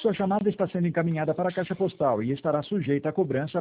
Sua chamada está sendo encaminhada para a caixa postal e estará sujeita a cobrança